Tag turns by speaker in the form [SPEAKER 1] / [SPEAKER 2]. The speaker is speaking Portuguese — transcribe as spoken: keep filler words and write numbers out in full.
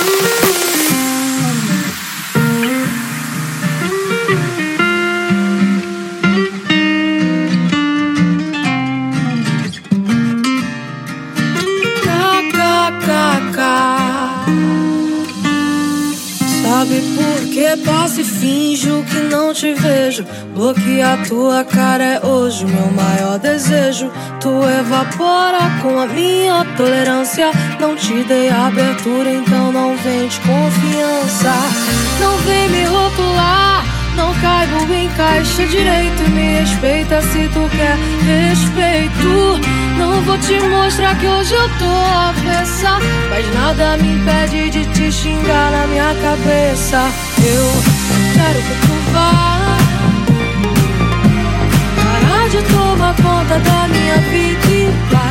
[SPEAKER 1] Sabe por que passo e finjo que não te vejo? Bloquear tua cara é hoje o meu maior desejo. Tu evapora com a minha tolerância. Não te dei abertura, então não vem de confiança. Não vem me rotular, não caibo em caixa direito. Me respeita se tu quer respeito. Não vou te mostrar que hoje eu tô avessa, mas nada me impede de te xingar na minha cabeça. Eu quero que tu vá parar de tomar conta da minha vida e vai